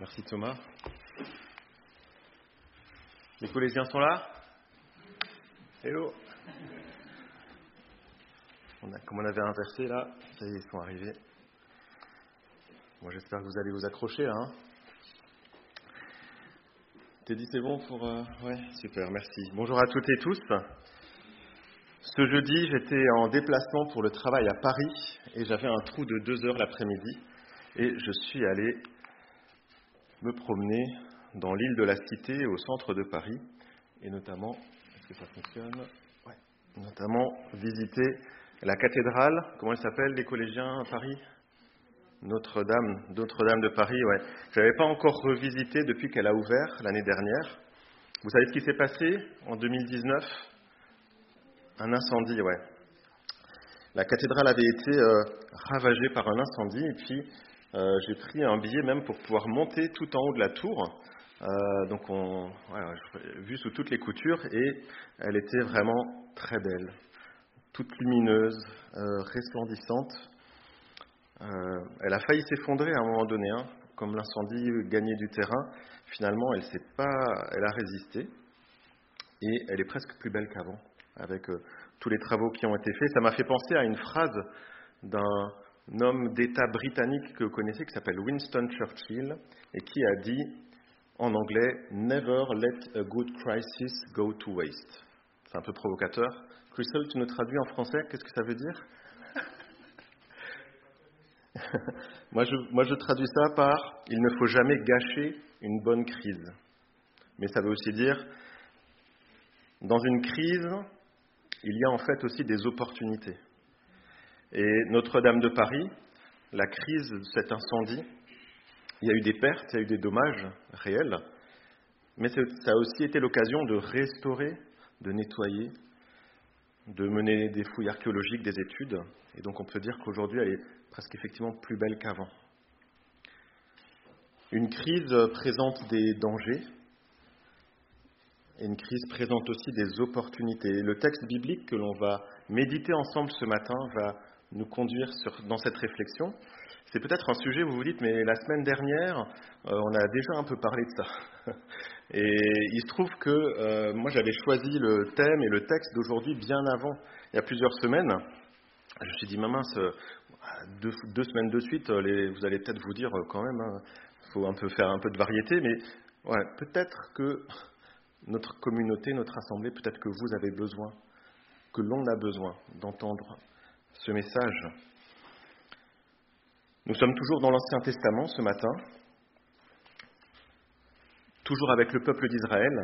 Merci Thomas. Les collégiens sont là? Hello. Comme on avait inversé là, ça y est, ils sont arrivés. Moi j'espère que vous allez vous accrocher là. T'es dit c'est bon pour... Ouais, super, merci. Bonjour à toutes et tous. Ce jeudi, j'étais en déplacement pour le travail à Paris et j'avais un trou de 2 heures l'après-midi et je suis allé me promener dans l'île de la Cité au centre de Paris et notamment, est-ce que ça fonctionne? Ouais. Notamment visiter la cathédrale, comment elle s'appelle, les collégiens à Paris? Notre-Dame de Paris, ouais. Je n'avais pas encore revisité depuis qu'elle a ouvert l'année dernière. Vous savez ce qui s'est passé en 2019? Un incendie, ouais. La cathédrale avait été ravagée par un incendie et puis j'ai pris un billet même pour pouvoir monter tout en haut de la tour. Donc vue sous toutes les coutures et elle était vraiment très belle, toute lumineuse, resplendissante. Elle a failli s'effondrer à un moment donné, hein. Comme l'incendie gagnait du terrain, finalement elle a résisté et elle est presque plus belle qu'avant avec tous les travaux qui ont été faits. Ça m'a fait penser à une phrase d'un homme d'État britannique que vous connaissez qui s'appelle Winston Churchill et qui a dit en anglais « Never let a good crisis go to waste ». C'est un peu provocateur. Crystal, tu nous traduis en français, qu'est-ce que ça veut dire? Moi, je traduis ça par « Il ne faut jamais gâcher une bonne crise ». Mais ça veut aussi dire « Dans une crise, il y a en fait aussi des opportunités ». Et Notre-Dame de Paris, la crise de cet incendie, il y a eu des pertes, il y a eu des dommages réels, mais ça a aussi été l'occasion de restaurer, de nettoyer, de mener des fouilles archéologiques, des études. Et donc on peut dire qu'aujourd'hui, elle est presque effectivement plus belle qu'avant. Une crise présente des dangers et une crise présente aussi des opportunités. Le texte biblique que l'on va méditer ensemble ce matin va nous conduire dans cette réflexion. C'est peut-être un sujet où vous vous dites, mais la semaine dernière, on a déjà un peu parlé de ça. Et il se trouve que moi, j'avais choisi le thème et le texte d'aujourd'hui bien avant, il y a plusieurs semaines. Je me suis dit, mince, 2 semaines de suite, vous allez peut-être vous dire quand même, il faut faire un peu de variété, mais ouais, peut-être que notre communauté, notre assemblée, peut-être que vous avez besoin, que l'on a besoin d'entendre ce message. Nous sommes toujours dans l'Ancien Testament ce matin, toujours avec le peuple d'Israël,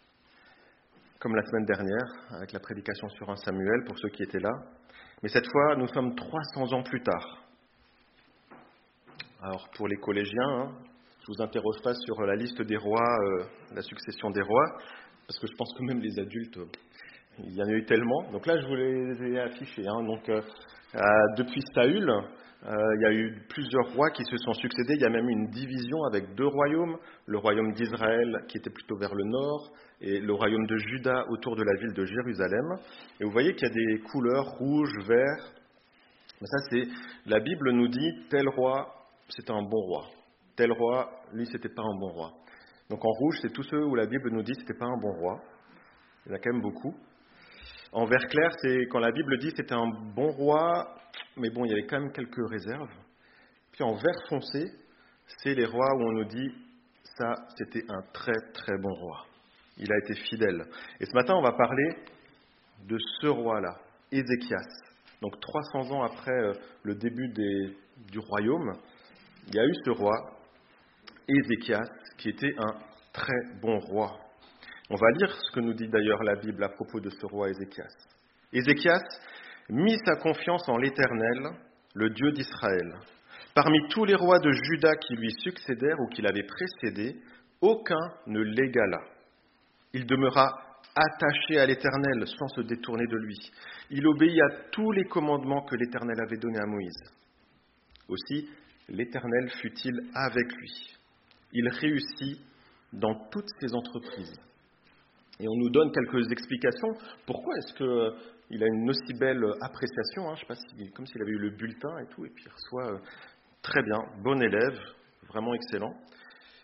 comme la semaine dernière, avec la prédication sur 1 Samuel, pour ceux qui étaient là. Mais cette fois, nous sommes 300 ans plus tard. Alors, pour les collégiens, je ne vous interroge pas sur la liste des rois, la succession des rois, parce que je pense que même les adultes, il y en a eu tellement. Donc là, je vous les ai affichés. Donc, depuis Saül, il y a eu plusieurs rois qui se sont succédés. Il y a même eu une division avec 2 royaumes. Le royaume d'Israël, qui était plutôt vers le nord, et le royaume de Juda autour de la ville de Jérusalem. Et vous voyez qu'il y a des couleurs rouge, vert. Mais ça, la Bible nous dit, tel roi, c'était un bon roi. Tel roi, lui, c'était pas un bon roi. Donc en rouge, c'est tous ceux où la Bible nous dit c'était pas un bon roi. Il y en a quand même beaucoup. En vert clair, c'est quand la Bible dit c'était un bon roi, mais bon, il y avait quand même quelques réserves. Puis en vert foncé, c'est les rois où on nous dit ça, c'était un très très bon roi. Il a été fidèle. Et ce matin, on va parler de ce roi-là, Ézéchias. Donc 300 ans après le début du royaume, il y a eu ce roi, Ézéchias, qui était un très bon roi. On va lire ce que nous dit d'ailleurs la Bible à propos de ce roi Ézéchias. Ézéchias mit sa confiance en l'Éternel, le Dieu d'Israël. Parmi tous les rois de Juda qui lui succédèrent ou qui l'avaient précédé, aucun ne l'égala. Il demeura attaché à l'Éternel sans se détourner de lui. Il obéit à tous les commandements que l'Éternel avait donnés à Moïse. Aussi, l'Éternel fut-il avec lui. Il réussit dans toutes ses entreprises. Et on nous donne quelques explications. Pourquoi est-ce qu'il a une aussi belle appréciation, Je ne sais pas comme s'il avait eu le bulletin et tout, et puis il reçoit très bien, bon élève, vraiment excellent.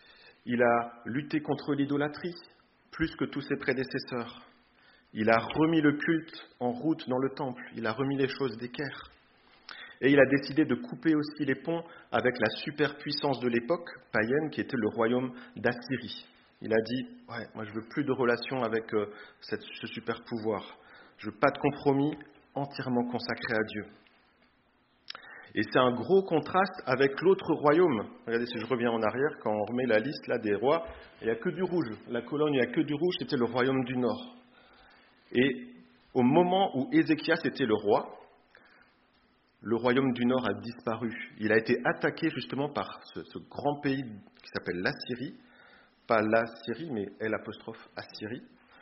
Il a lutté contre l'idolâtrie, plus que tous ses prédécesseurs. Il a remis le culte en route dans le temple. Il a remis les choses d'équerre. Et il a décidé de couper aussi les ponts avec la superpuissance de l'époque païenne qui était le royaume d'Assyrie. Il a dit, moi je veux plus de relations avec ce super pouvoir. Je veux pas de compromis, entièrement consacré à Dieu. Et c'est un gros contraste avec l'autre royaume. Regardez, si je reviens en arrière, quand on remet la liste là, des rois, il n'y a que du rouge. La colonne, il n'y a que du rouge, c'était le royaume du Nord. Et au moment où Ézéchias était le roi, le royaume du Nord a disparu. Il a été attaqué justement par ce grand pays qui s'appelle l'Assyrie. Pas la Syrie, mais L'Assyrie.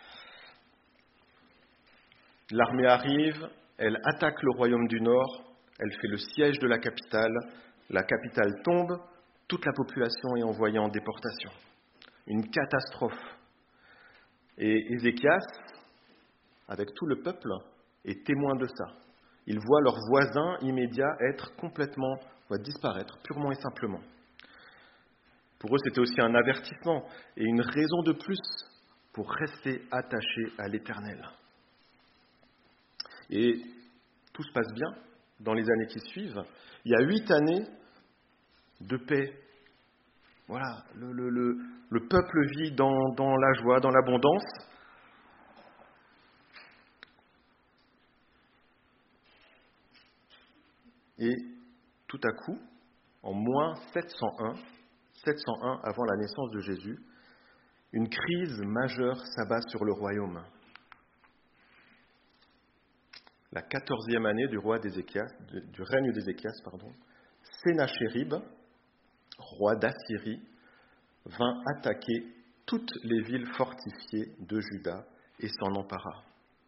L'armée arrive, elle attaque le royaume du Nord, elle fait le siège de la capitale tombe, toute la population est envoyée en déportation. Une catastrophe. Et Ézéchias, avec tout le peuple, est témoin de ça. Ils voient leurs voisins immédiats disparaître, purement et simplement. Pour eux, c'était aussi un avertissement et une raison de plus pour rester attachés à l'Éternel. Et tout se passe bien dans les années qui suivent. Il y a 8 années de paix. Voilà, le peuple vit dans la joie, dans l'abondance. Et tout à coup, en moins 701 avant la naissance de Jésus, une crise majeure s'abat sur le royaume. La 14e année du règne d'Ézéchias, Sennachérib, roi d'Assyrie, vint attaquer toutes les villes fortifiées de Juda et s'en empara.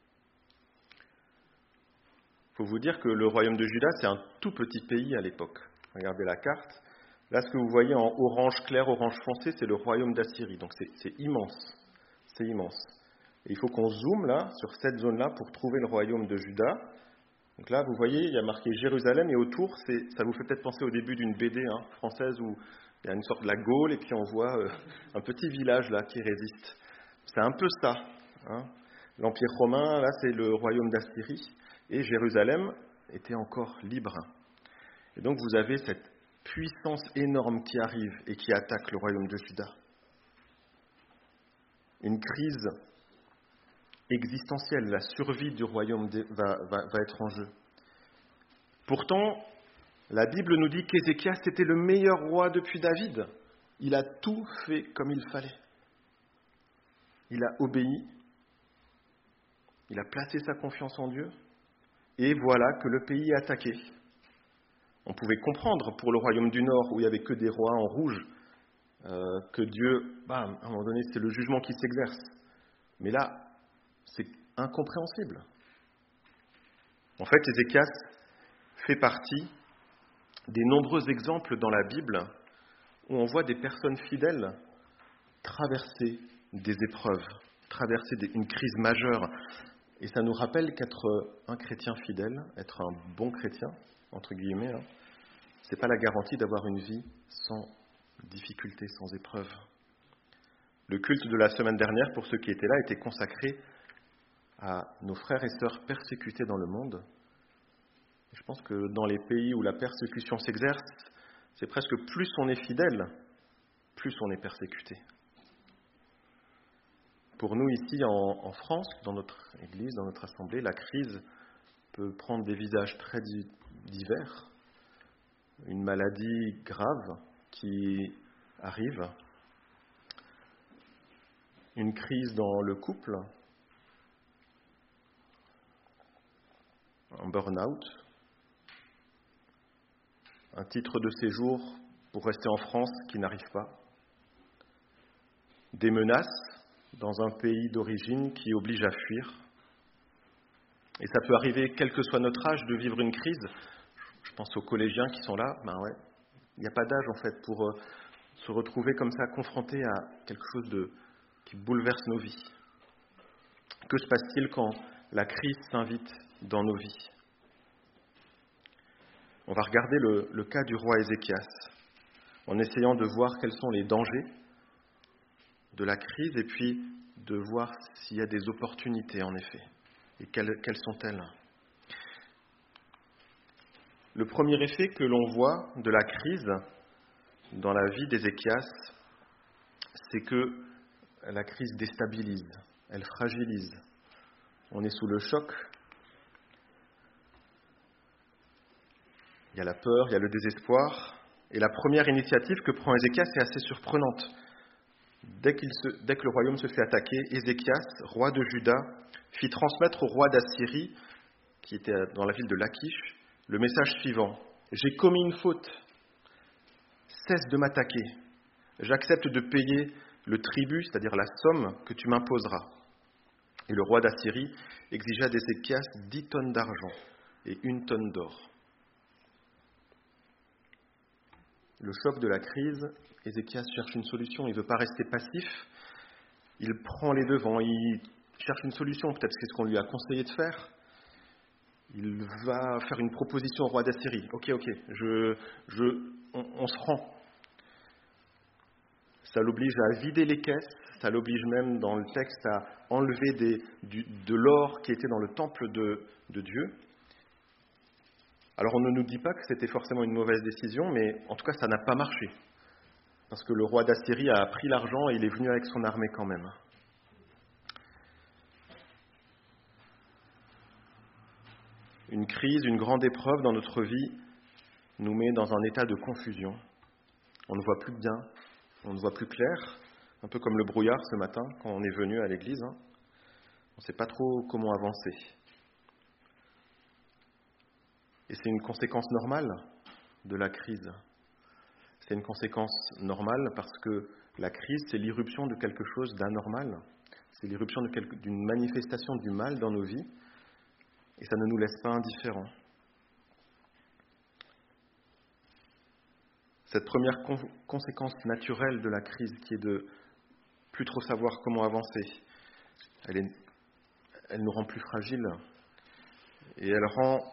Il faut vous dire que le royaume de Juda, c'est un tout petit pays à l'époque. Regardez la carte. Là, ce que vous voyez en orange clair, orange foncé, c'est le royaume d'Assyrie. Donc c'est immense. C'est immense. Et il faut qu'on zoome là, sur cette zone-là, pour trouver le royaume de Juda. Donc là, vous voyez, il y a marqué Jérusalem, et autour, ça vous fait peut-être penser au début d'une BD française où il y a une sorte de la Gaule, et puis on voit un petit village là qui résiste. C'est un peu ça. L'Empire romain, là, c'est le royaume d'Assyrie, et Jérusalem était encore libre. Et donc vous avez cette puissance énorme qui arrive et qui attaque le royaume de Juda. Une crise existentielle, la survie du royaume va être en jeu. Pourtant, la Bible nous dit qu'Ézéchias était le meilleur roi depuis David. Il a tout fait comme il fallait. Il a obéi, il a placé sa confiance en Dieu, et voilà que le pays est attaqué. On pouvait comprendre pour le royaume du Nord, où il n'y avait que des rois en rouge, que Dieu, à un moment donné, c'est le jugement qui s'exerce. Mais là, c'est incompréhensible. En fait, Ézéchias fait partie des nombreux exemples dans la Bible où on voit des personnes fidèles traverser des épreuves, traverser une crise majeure. Et ça nous rappelle qu'être un chrétien fidèle, être un bon chrétien, entre guillemets, ce n'est pas la garantie d'avoir une vie sans difficulté, sans épreuve. Le culte de la semaine dernière, pour ceux qui étaient là, était consacré à nos frères et sœurs persécutés dans le monde. Je pense que dans les pays où la persécution s'exerce, c'est presque plus on est fidèle, plus on est persécuté. Pour nous ici en France, dans notre Église, dans notre assemblée, la crise peut prendre des visages très divers. Une maladie grave qui arrive, une crise dans le couple, un burn-out, un titre de séjour pour rester en France qui n'arrive pas, des menaces dans un pays d'origine qui oblige à fuir. Et ça peut arriver, quel que soit notre âge, de vivre une crise. Je pense aux collégiens qui sont là. Il n'y a pas d'âge en fait pour se retrouver comme ça confronté à quelque chose qui bouleverse nos vies. Que se passe-t-il quand la crise s'invite dans nos vies ? On va regarder le cas du roi Ézéchias, en essayant de voir quels sont les dangers de la crise et puis de voir s'il y a des opportunités en effet. Et quelles sont-elles ? Le premier effet que l'on voit de la crise dans la vie d'Ézéchias, c'est que la crise déstabilise, elle fragilise. On est sous le choc. Il y a la peur, il y a le désespoir. Et la première initiative que prend Ézéchias est assez surprenante. Dès que le royaume se fait attaquer, Ézéchias, roi de Juda, fit transmettre au roi d'Assyrie, qui était dans la ville de Lachish, le message suivant. « J'ai commis une faute. Cesse de m'attaquer. J'accepte de payer le tribut, c'est-à-dire la somme que tu m'imposeras. » Et le roi d'Assyrie exigea d'Ézéchias 10 tonnes d'argent et 1 tonne d'or. Le choc de la crise, Ézéchias cherche une solution, il ne veut pas rester passif, il prend les devants, il cherche une solution, peut-être c'est ce qu'on lui a conseillé de faire. Il va faire une proposition au roi d'Assyrie. Ok, on se rend. Ça l'oblige à vider les caisses, ça l'oblige même dans le texte à enlever de l'or qui était dans le temple de Dieu. Alors on ne nous dit pas que c'était forcément une mauvaise décision, mais en tout cas ça n'a pas marché. Parce que le roi d'Assyrie a pris l'argent et il est venu avec son armée quand même. Une crise, une grande épreuve dans notre vie nous met dans un état de confusion. On ne voit plus bien, on ne voit plus clair, un peu comme le brouillard ce matin quand on est venu à l'église. On ne sait pas trop comment avancer. Et c'est une conséquence normale de la crise. C'est une conséquence normale parce que la crise, c'est l'irruption de quelque chose d'anormal. C'est l'irruption d'une manifestation du mal dans nos vies. Et ça ne nous laisse pas indifférents. Cette première conséquence naturelle de la crise qui est de plus trop savoir comment avancer, elle nous rend plus fragiles. Et elle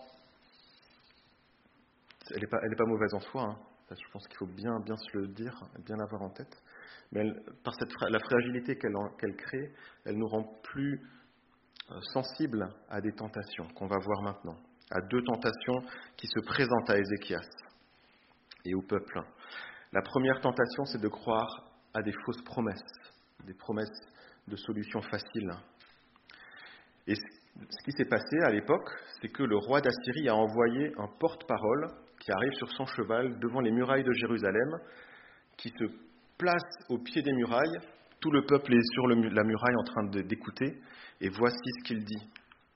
n'est pas mauvaise en soi, hein. Je pense qu'il faut bien se le dire, bien l'avoir en tête. Mais par la fragilité qu'elle crée, elle nous rend plus sensibles à des tentations qu'on va voir maintenant, à 2 tentations qui se présentent à Ézéchias et au peuple. La première tentation, c'est de croire à des fausses promesses, des promesses de solutions faciles. Et ce qui s'est passé à l'époque, c'est que le roi d'Assyrie a envoyé un porte-parole qui arrive sur son cheval devant les murailles de Jérusalem, qui se place au pied des murailles. Tout le peuple est sur la muraille en train d'écouter, et voici ce qu'il dit.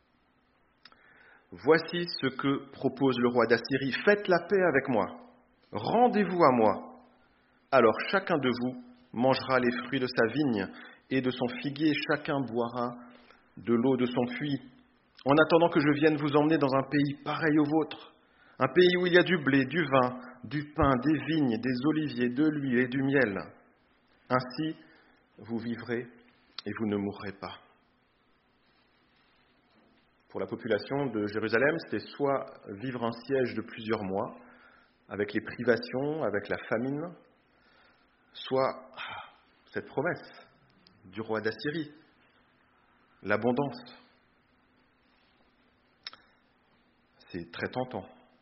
« Voici ce que propose le roi d'Assyrie. Faites la paix avec moi. Rendez-vous à moi. Alors chacun de vous mangera les fruits de sa vigne et de son figuier, chacun boira de l'eau de son puits, en attendant que je vienne vous emmener dans un pays pareil au vôtre, un pays où il y a du blé, du vin, du pain, des vignes, des oliviers, de l'huile et du miel. Ainsi, vous vivrez et vous ne mourrez pas. » Pour la population de Jérusalem, c'était soit vivre un siège de plusieurs mois, avec les privations, avec la famine, soit cette promesse du roi d'Assyrie, l'abondance. C'est très tentant.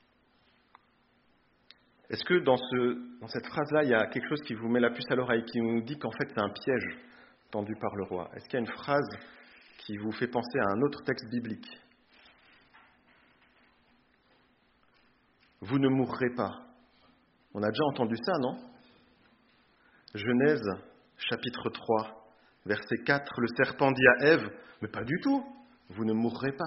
Est-ce que dans cette phrase-là, il y a quelque chose qui vous met la puce à l'oreille, qui nous dit qu'en fait c'est un piège tendu par le roi ? Est-ce qu'il y a une phrase qui vous fait penser à un autre texte biblique ? Vous ne mourrez pas. On a déjà entendu ça, non ? Genèse, chapitre 3, verset 4, le serpent dit à Ève, « Mais pas du tout, vous ne mourrez pas. »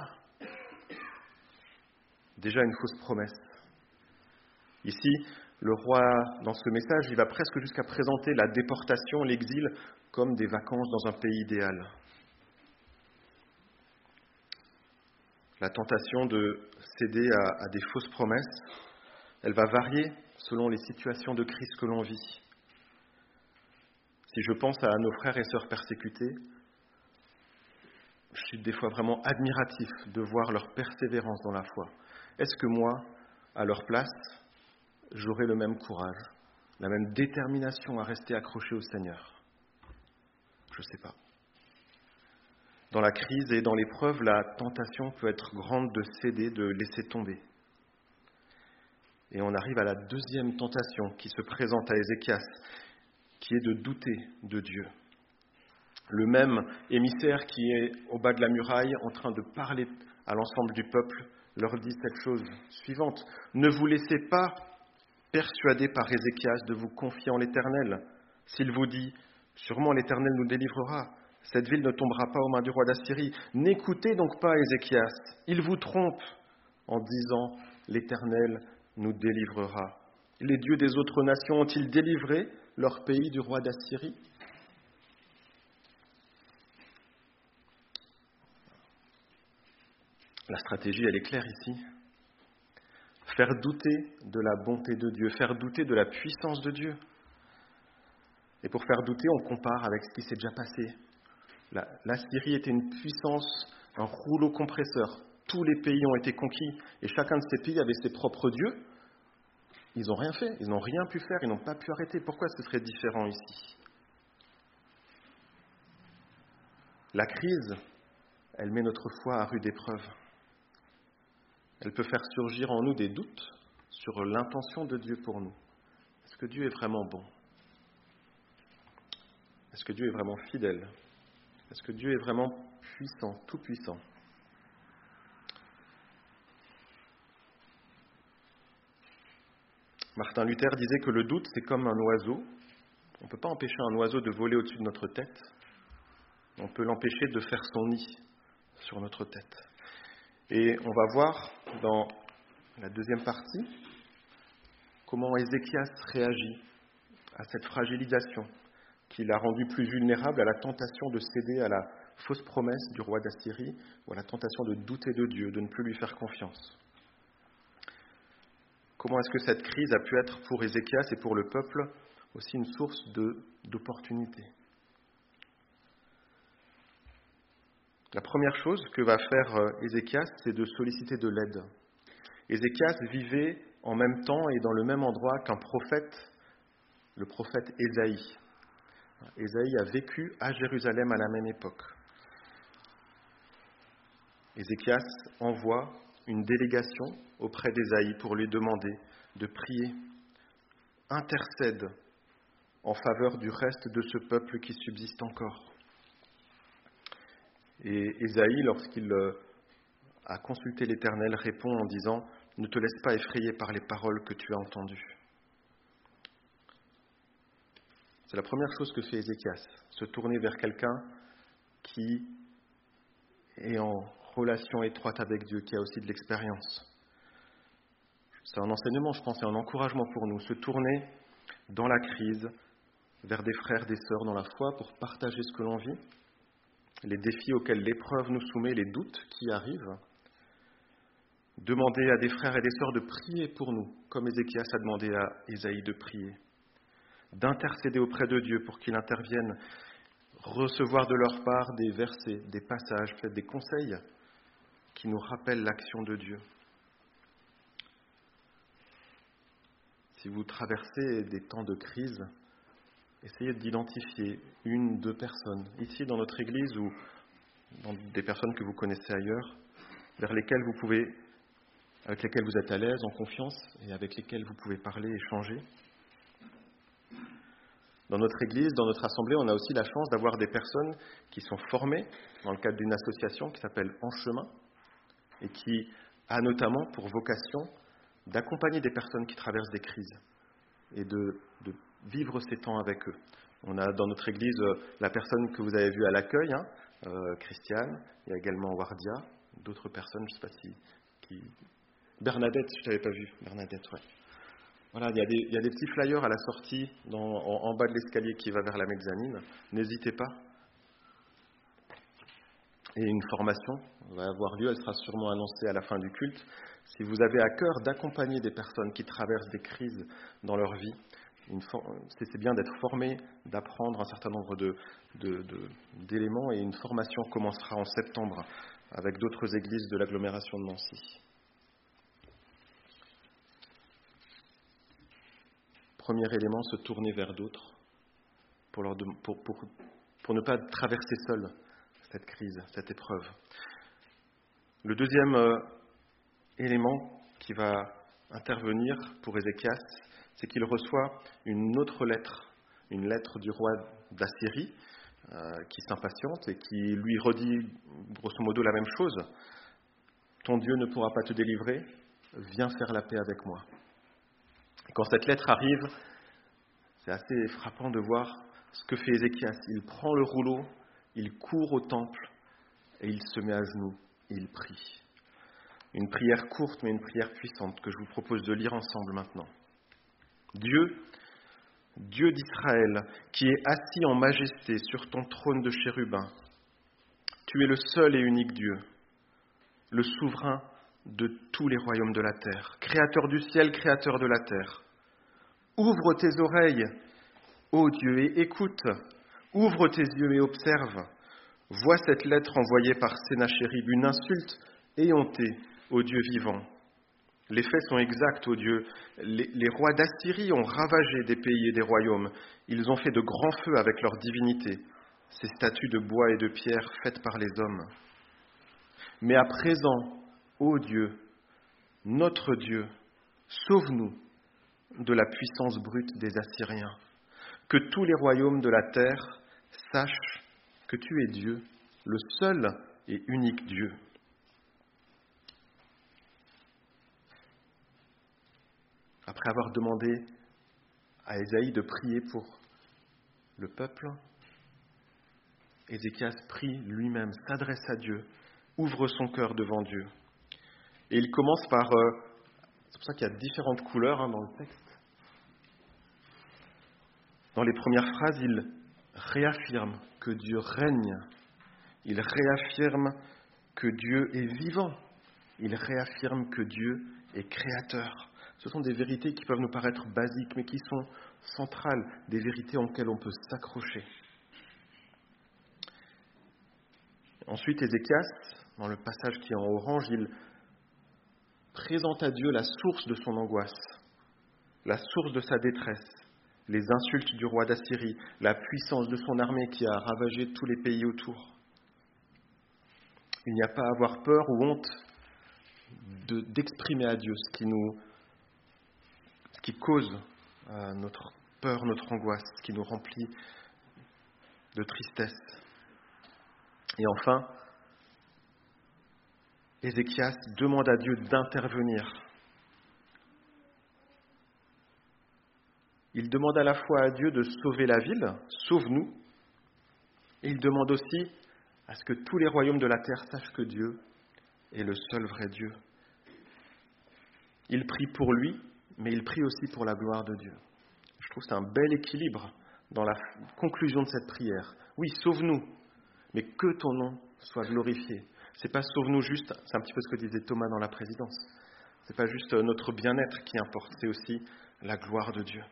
Déjà une fausse promesse. Ici, le roi, dans ce message, il va presque jusqu'à présenter la déportation, l'exil, comme des vacances dans un pays idéal. La tentation de céder à des fausses promesses, elle va varier selon les situations de crise que l'on vit. Si je pense à nos frères et sœurs persécutés, je suis des fois vraiment admiratif de voir leur persévérance dans la foi. Est-ce que moi, à leur place, j'aurai le même courage, la même détermination à rester accroché au Seigneur ? Je ne sais pas. Dans la crise et dans l'épreuve, la tentation peut être grande de céder, de laisser tomber. Et on arrive à la deuxième tentation qui se présente à Ézéchias, qui est de douter de Dieu. Le même émissaire qui est au bas de la muraille en train de parler à l'ensemble du peuple leur dit cette chose suivante. Ne vous laissez pas persuader par Ézéchias de vous confier en l'Éternel. S'il vous dit « Sûrement l'Éternel nous délivrera », cette ville ne tombera pas aux mains du roi d'Assyrie. N'écoutez donc pas Ézéchias. Il vous trompe en disant « L'Éternel nous délivrera ». Les dieux des autres nations ont-ils délivré leur pays du roi d'Assyrie ? La stratégie, elle est claire ici. Faire douter de la bonté de Dieu, faire douter de la puissance de Dieu. Et pour faire douter, on compare avec ce qui s'est déjà passé. La Syrie était une puissance, un rouleau compresseur. Tous les pays ont été conquis et chacun de ces pays avait ses propres dieux. Ils n'ont rien fait, ils n'ont rien pu faire, ils n'ont pas pu arrêter. Pourquoi ce serait différent ici ? La crise, elle met notre foi à rude épreuve. Elle peut faire surgir en nous des doutes sur l'intention de Dieu pour nous. Est-ce que Dieu est vraiment bon ? Est-ce que Dieu est vraiment fidèle ? Est-ce que Dieu est vraiment puissant, tout puissant ? Martin Luther disait que le doute, c'est comme un oiseau. On ne peut pas empêcher un oiseau de voler au-dessus de notre tête. On peut l'empêcher de faire son nid sur notre tête. Et on va voir dans la deuxième partie comment Ézéchias réagit à cette fragilisation qui l'a rendu plus vulnérable à la tentation de céder à la fausse promesse du roi d'Assyrie ou à la tentation de douter de Dieu, de ne plus lui faire confiance. Comment est-ce que cette crise a pu être pour Ézéchias et pour le peuple aussi une source d'opportunité ? La première chose que va faire Ézéchias, c'est de solliciter de l'aide. Ézéchias vivait en même temps et dans le même endroit qu'un prophète, le prophète Ésaïe. Ésaïe a vécu à Jérusalem à la même époque. Ézéchias envoie une délégation auprès d'Ésaïe pour lui demander de prier, intercède en faveur du reste de ce peuple qui subsiste encore. Et Ésaïe, lorsqu'il a consulté l'Éternel, répond en disant « Ne te laisse pas effrayer par les paroles que tu as entendues ». C'est la première chose que fait Ézéchias, se tourner vers quelqu'un qui est en relation étroite avec Dieu, qui a aussi de l'expérience. C'est un enseignement, je pense, et un encouragement pour nous, se tourner dans la crise vers des frères, des sœurs dans la foi pour partager ce que l'on vit, les défis auxquels l'épreuve nous soumet, les doutes qui arrivent. Demander à des frères et des sœurs de prier pour nous, comme Ézéchias a demandé à Ésaïe de prier. D'intercéder auprès de Dieu pour qu'il intervienne, recevoir de leur part des versets, des passages, peut-être des conseils qui nous rappellent l'action de Dieu. Si vous traversez des temps de crise, essayez d'identifier une, deux personnes, ici dans notre Église ou dans des personnes que vous connaissez ailleurs, avec lesquelles vous êtes à l'aise, en confiance, et avec lesquelles vous pouvez parler, échanger. Dans notre Église, dans notre assemblée, on a aussi la chance d'avoir des personnes qui sont formées dans le cadre d'une association qui s'appelle En Chemin et qui a notamment pour vocation d'accompagner des personnes qui traversent des crises et de vivre ces temps avec eux. On a dans notre Église la personne que vous avez vue à l'accueil, Christiane, il y a également Wardia, d'autres personnes, je ne sais pas qui... Bernadette, je ne t'avais pas vu, Bernadette, ouais. Voilà, il y a des petits flyers à la sortie en bas de l'escalier qui va vers la mezzanine. N'hésitez pas. Et une formation va avoir lieu, elle sera sûrement annoncée à la fin du culte. Si vous avez à cœur d'accompagner des personnes qui traversent des crises dans leur vie, c'est bien d'être formé, d'apprendre un certain nombre d'éléments, et une formation commencera en septembre avec d'autres églises de l'agglomération de Nancy. Premier élément, se tourner vers d'autres pour pour ne pas traverser seul cette crise, cette épreuve. Le deuxième élément qui va intervenir pour Ézéchias, c'est qu'il reçoit une autre lettre, une lettre du roi d'Assyrie, qui s'impatiente et qui lui redit grosso modo la même chose. Ton Dieu ne pourra pas te délivrer, viens faire la paix avec moi. Et quand cette lettre arrive, c'est assez frappant de voir ce que fait Ézéchias. Il prend le rouleau, il court au temple et il se met à genoux et il prie. Une prière courte mais une prière puissante que je vous propose de lire ensemble maintenant. Dieu d'Israël, qui est assis en majesté sur ton trône de chérubin, tu es le seul et unique Dieu, le souverain de tous les royaumes de la terre, créateur du ciel, créateur de la terre. Ouvre tes oreilles, ô Dieu, et écoute. Ouvre tes yeux et observe. Vois cette lettre envoyée par Sennachérib, une insulte éhontée au Dieu vivant. Les faits sont exacts, ô Dieu. Les rois d'Assyrie ont ravagé des pays et des royaumes. Ils ont fait de grands feux avec leurs divinités, ces statues de bois et de pierre faites par les hommes. Mais à présent, ô Dieu, notre Dieu, sauve-nous de la puissance brute des Assyriens. Que tous les royaumes de la terre sachent que tu es Dieu, le seul et unique Dieu. Après avoir demandé à Ésaïe de prier pour le peuple, Ézéchias prie lui-même, s'adresse à Dieu, ouvre son cœur devant Dieu. Et il commence par... c'est pour ça qu'il y a différentes couleurs dans le texte. Dans les premières phrases, il réaffirme que Dieu règne. Il réaffirme que Dieu est vivant. Il réaffirme que Dieu est créateur. Ce sont des vérités qui peuvent nous paraître basiques, mais qui sont centrales, des vérités auxquelles on peut s'accrocher. Ensuite, Ézéchias, dans le passage qui est en orange, il présente à Dieu la source de son angoisse, la source de sa détresse, les insultes du roi d'Assyrie, la puissance de son armée qui a ravagé tous les pays autour. Il n'y a pas à avoir peur ou honte d'exprimer à Dieu ce qui cause notre peur, notre angoisse, ce qui nous remplit de tristesse. Et enfin, Ézéchias demande à Dieu d'intervenir. Il demande à la fois à Dieu de sauver la ville, sauve-nous, et il demande aussi à ce que tous les royaumes de la terre sachent que Dieu est le seul vrai Dieu. Il prie pour lui, mais il prie aussi pour la gloire de Dieu. Je trouve que c'est un bel équilibre dans la conclusion de cette prière. Oui, sauve-nous, mais que ton nom soit glorifié. C'est pas sauve-nous juste, c'est un petit peu ce que disait Thomas dans la présidence. C'est pas juste notre bien-être qui importe, c'est aussi la gloire de Dieu.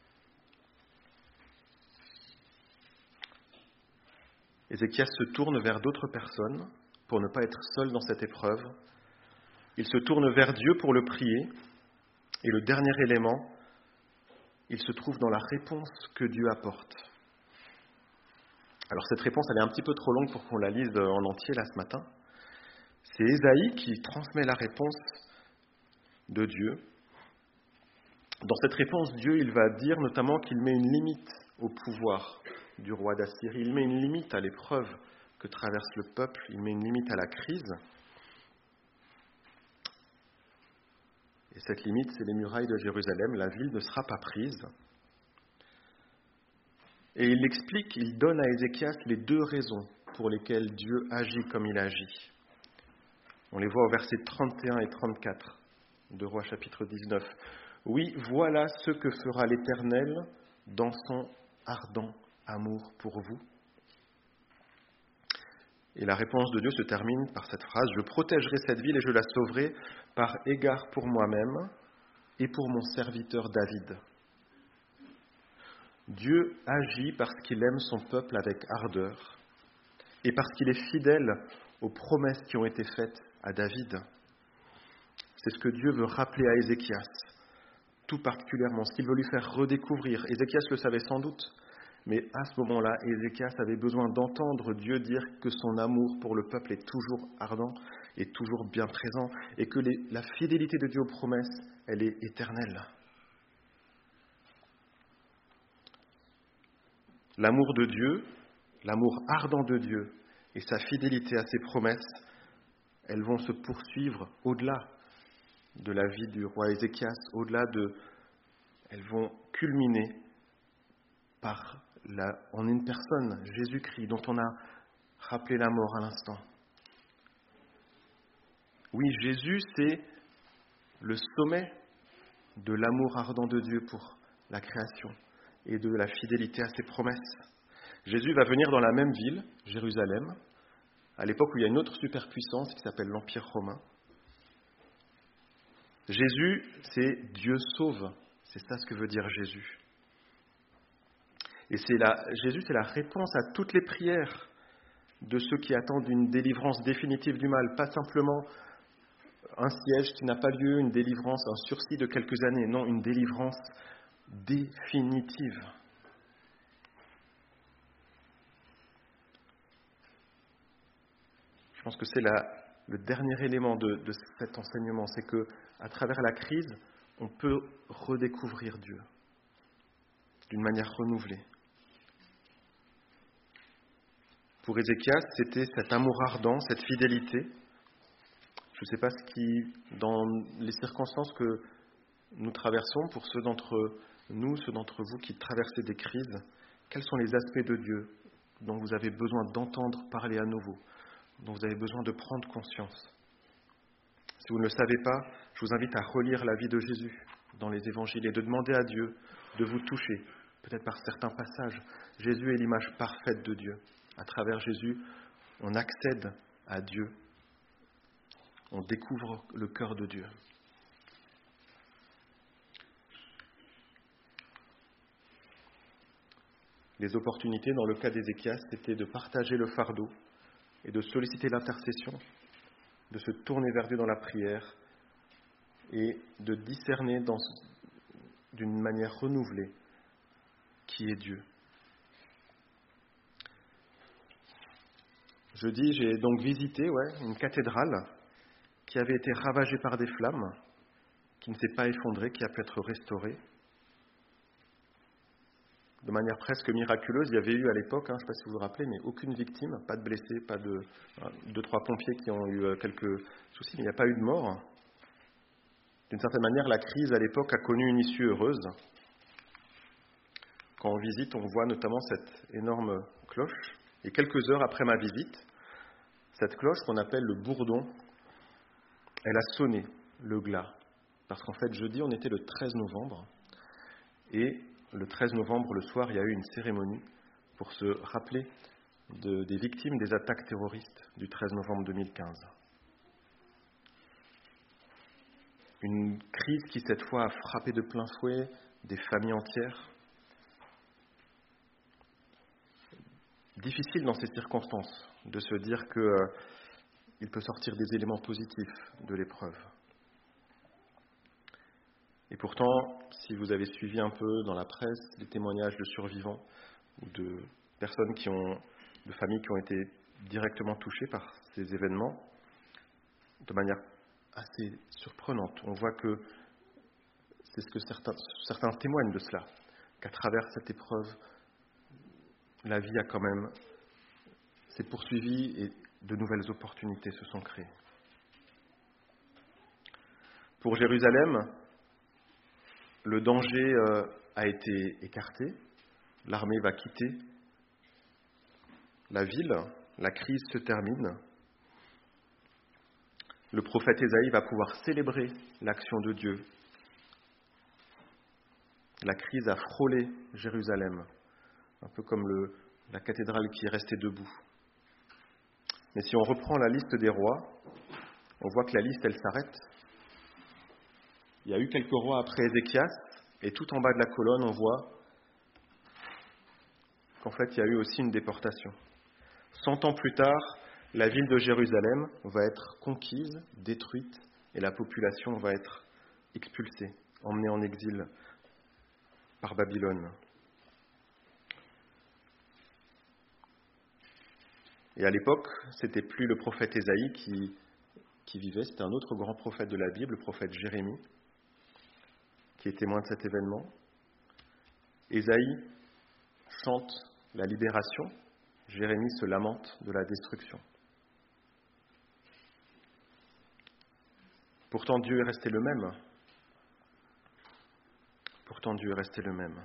Ézéchias se tourne vers d'autres personnes pour ne pas être seul dans cette épreuve. Il se tourne vers Dieu pour le prier. Et le dernier élément, il se trouve dans la réponse que Dieu apporte. Alors cette réponse, elle est un petit peu trop longue pour qu'on la lise en entier là ce matin. C'est Ésaïe qui transmet la réponse de Dieu. Dans cette réponse, Dieu, il va dire notamment qu'il met une limite au pouvoir du roi d'Assyrie. Il met une limite à l'épreuve que traverse le peuple. Il met une limite à la crise. Et cette limite, c'est les murailles de Jérusalem. La ville ne sera pas prise. Et il explique, il donne à Ézéchias les deux raisons pour lesquelles Dieu agit comme il agit. On les voit au verset 31 et 34 de Rois chapitre 19. Oui, voilà ce que fera l'Éternel dans son ardent amour pour vous. Et la réponse de Dieu se termine par cette phrase, « Je protégerai cette ville et je la sauverai par égard pour moi-même et pour mon serviteur David. » Dieu agit parce qu'il aime son peuple avec ardeur et parce qu'il est fidèle aux promesses qui ont été faites à David. C'est ce que Dieu veut rappeler à Ézéchias, tout particulièrement, ce qu'il veut lui faire redécouvrir. Ézéchias le savait sans doute, Mais à ce moment-là, Ézéchias avait besoin d'entendre Dieu dire que son amour pour le peuple est toujours ardent, est toujours bien présent, et que la fidélité de Dieu aux promesses, elle est éternelle. L'amour de Dieu, l'amour ardent de Dieu et sa fidélité à ses promesses, elles vont se poursuivre au-delà de la vie du roi Ézéchias, elles vont culminer en une personne, Jésus-Christ, dont on a rappelé la mort à l'instant. Oui, Jésus, c'est le sommet de l'amour ardent de Dieu pour la création et de la fidélité à ses promesses. Jésus va venir dans la même ville, Jérusalem, à l'époque où il y a une autre superpuissance qui s'appelle l'Empire romain. Jésus, c'est Dieu sauve. C'est ça ce que veut dire Jésus. Et Jésus, c'est la réponse à toutes les prières de ceux qui attendent une délivrance définitive du mal, pas simplement un siège qui n'a pas lieu, une délivrance, un sursis de quelques années, non, une délivrance définitive. Je pense que c'est le dernier élément de cet enseignement, c'est que à travers la crise, on peut redécouvrir Dieu d'une manière renouvelée. Pour Ézéchias, c'était cet amour ardent, cette fidélité. Je ne sais pas dans les circonstances que nous traversons, pour ceux d'entre vous qui traversez des crises, quels sont les aspects de Dieu dont vous avez besoin d'entendre parler à nouveau, dont vous avez besoin de prendre conscience. Si vous ne le savez pas, je vous invite à relire la vie de Jésus dans les évangiles et de demander à Dieu de vous toucher, peut-être par certains passages. Jésus est l'image parfaite de Dieu. À travers Jésus, on accède à Dieu. On découvre le cœur de Dieu. Les opportunités, dans le cas d'Ézéchias, c'était de partager le fardeau et de solliciter l'intercession, de se tourner vers Dieu dans la prière et de discerner d'une manière renouvelée qui est Dieu. Jeudi, j'ai donc visité une cathédrale qui avait été ravagée par des flammes, qui ne s'est pas effondrée, qui a pu être restaurée. De manière presque miraculeuse, il y avait eu à l'époque, je ne sais pas si vous vous rappelez, mais aucune victime, pas de blessés, pas de 2-3 pompiers qui ont eu quelques soucis, mais il n'y a pas eu de mort. D'une certaine manière, la crise à l'époque a connu une issue heureuse. Quand on visite, on voit notamment cette énorme cloche. Et quelques heures après ma visite, cette cloche qu'on appelle le bourdon, elle a sonné le glas. Parce qu'en fait, jeudi, on était le 13 novembre. Et le 13 novembre, le soir, il y a eu une cérémonie pour se rappeler des victimes des attaques terroristes du 13 novembre 2015. Une crise qui, cette fois, a frappé de plein fouet des familles entières. Difficile dans ces circonstances de se dire qu'il peut sortir des éléments positifs de l'épreuve. Et pourtant, si vous avez suivi un peu dans la presse les témoignages de survivants ou de personnes de familles qui ont été directement touchées par ces événements, de manière assez surprenante, on voit que c'est ce que certains témoignent de cela, qu'à travers cette épreuve, la vie a quand même s'est poursuivie et de nouvelles opportunités se sont créées. Pour Jérusalem, le danger a été écarté, l'armée va quitter la ville, la crise se termine. Le prophète Ésaïe va pouvoir célébrer l'action de Dieu. La crise a frôlé Jérusalem, un peu comme la cathédrale qui est restée debout. Mais si on reprend la liste des rois, on voit que la liste, elle s'arrête. Il y a eu quelques rois après Ézéchias, et tout en bas de la colonne, on voit qu'en fait, il y a eu aussi une déportation. 100 ans plus tard, la ville de Jérusalem va être conquise, détruite, et la population va être expulsée, emmenée en exil par Babylone. Et à l'époque, c'était plus le prophète Ésaïe qui vivait, c'était un autre grand prophète de la Bible, le prophète Jérémie, qui est témoin de cet événement. Ésaïe chante la libération, Jérémie se lamente de la destruction. Pourtant, Dieu est resté le même. Pourtant, Dieu est resté le même.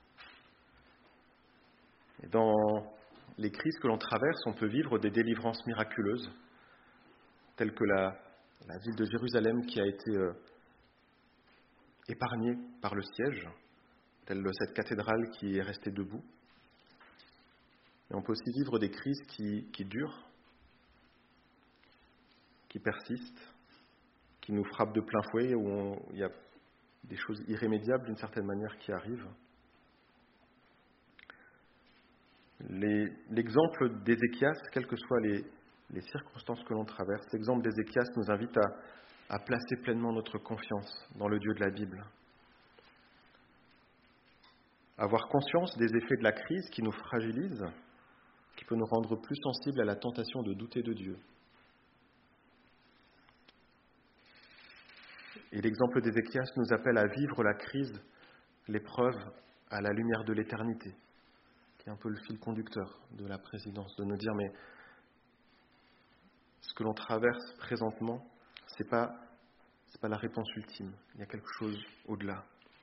Et dans les crises que l'on traverse, on peut vivre des délivrances miraculeuses, telles que la ville de Jérusalem qui a été épargnée par le siège, telle cette cathédrale qui est restée debout. Et on peut aussi vivre des crises qui durent, qui persistent, qui nous frappent de plein fouet, où il y a des choses irrémédiables d'une certaine manière qui arrivent. L'exemple d'Ézéchias, quelles que soient les circonstances que l'on traverse, l'exemple d'Ézéchias nous invite à placer pleinement notre confiance dans le Dieu de la Bible. Avoir conscience des effets de la crise qui nous fragilise, qui peut nous rendre plus sensibles à la tentation de douter de Dieu. Et l'exemple d'Ézéchias nous appelle à vivre la crise, l'épreuve, à la lumière de l'éternité, qui est un peu le fil conducteur de la présidence, de nous dire, mais ce que l'on traverse présentement, c'est pas la réponse ultime, il y a quelque chose au-delà.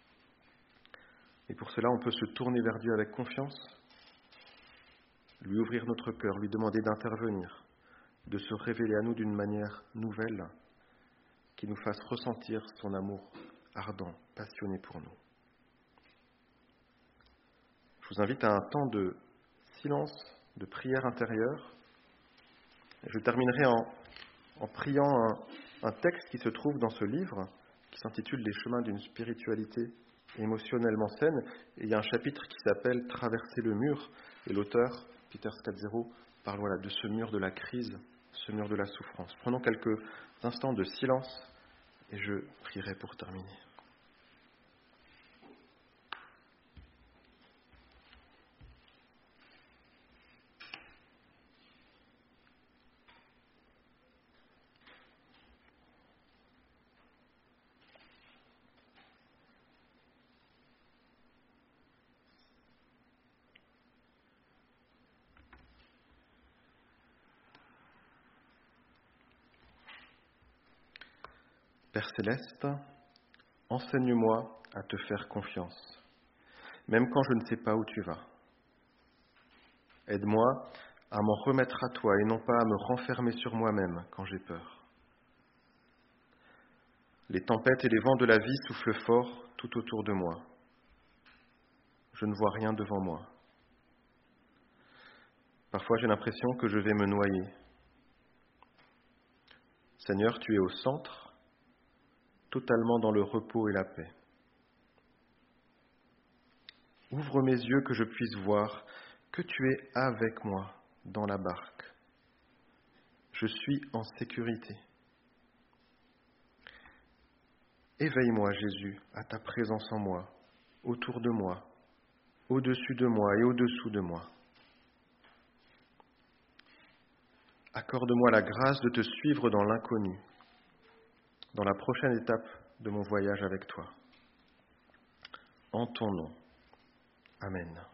Et pour cela, on peut se tourner vers Dieu avec confiance, lui ouvrir notre cœur, lui demander d'intervenir, de se révéler à nous d'une manière nouvelle, qui nous fasse ressentir son amour ardent, passionné pour nous. Je vous invite à un temps de silence, de prière intérieure. Je terminerai en priant un texte qui se trouve dans ce livre, qui s'intitule « Les chemins d'une spiritualité émotionnellement saine ». Et il y a un chapitre qui s'appelle « Traverser le mur ». Et l'auteur, Peter Scazzero, parle de ce mur de la crise, ce mur de la souffrance. Prenons quelques instants de silence et je prierai pour terminer. Père Céleste, enseigne-moi à te faire confiance, même quand je ne sais pas où tu vas. Aide-moi à m'en remettre à toi et non pas à me renfermer sur moi-même quand j'ai peur. Les tempêtes et les vents de la vie soufflent fort tout autour de moi. Je ne vois rien devant moi. Parfois, j'ai l'impression que je vais me noyer. Seigneur, tu es au centre, totalement dans le repos et la paix. Ouvre mes yeux que je puisse voir que tu es avec moi dans la barque. Je suis en sécurité. Éveille-moi, Jésus, à ta présence en moi, autour de moi, au-dessus de moi et au-dessous de moi. Accorde-moi la grâce de te suivre dans l'inconnu, dans la prochaine étape de mon voyage avec toi. En ton nom. Amen.